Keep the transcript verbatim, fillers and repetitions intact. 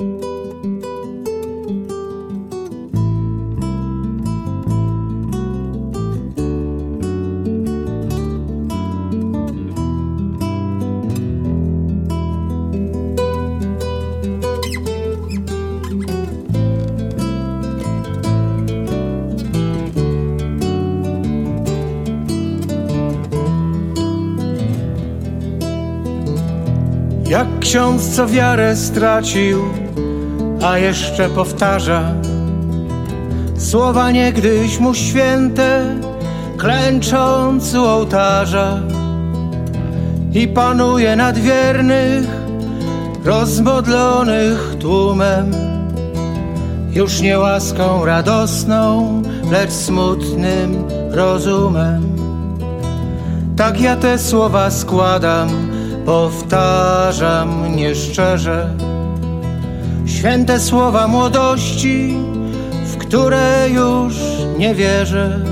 Jak ksiądz, co wiarę stracił, a jeszcze powtarza słowa niegdyś mu święte, klęcząc u ołtarza, i panuje nad wiernych, rozmodlonych tłumem, już nie łaską radosną, lecz smutnym rozumem. Tak ja te słowa składam, powtarzam nieszczerze, święte słowa młodości, w które już nie wierzę.